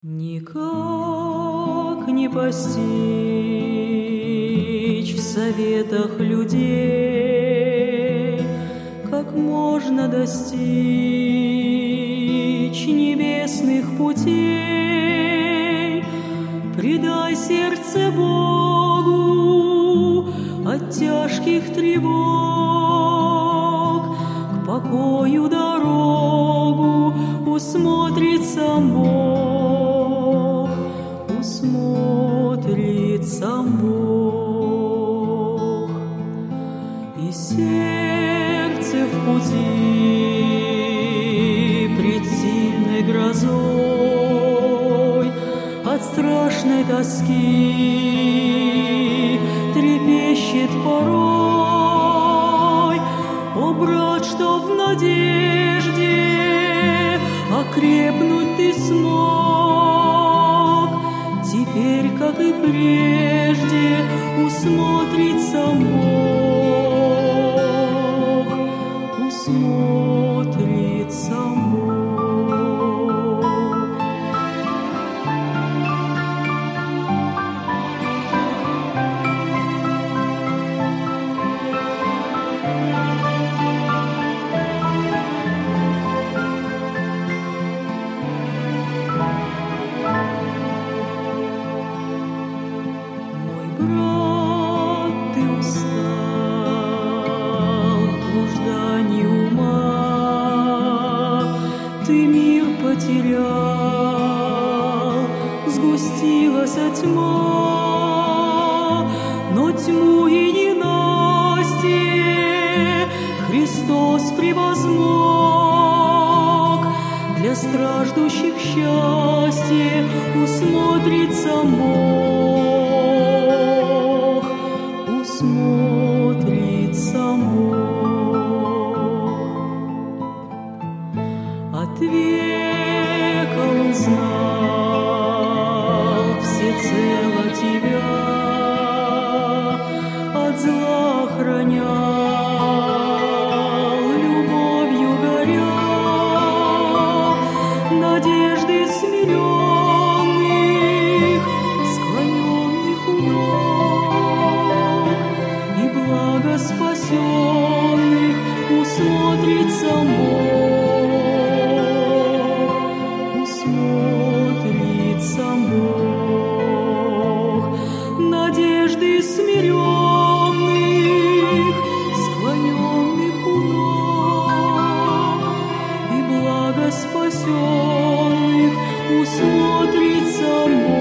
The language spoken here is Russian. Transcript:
Никак не постичь в советах людей, как можно достичь небесных путей. Предай сердце Богу от тяжких тревог, к покою дорогу усмотрит сам Бог, усмотрит сам Бог. И сердце в пути пред сильной грозой от страшной тоски трепещет порой. О, брат, что в надежде окрепнуть ты смог, теперь, как и прежде, усмотрит сам Бог, усмотрит сам Бог. Брат, ты устал в блуждании ума, ты мир потерял, сгустилась тьма, но тьму и ненастье Христос превозмог. Для страждущих счастье усмотрит сам Бог, усмотрит сам Бог. От века Он знал всецело тебя, от зла охранял, любовью горя, надежды смиренных, склоненных у ног, и благо спасенных усмотрит сам Бог, усмотрит сам Бог. Надежды смиренных, склоненных у ног, и благо спасенных усмотрит сам Бог.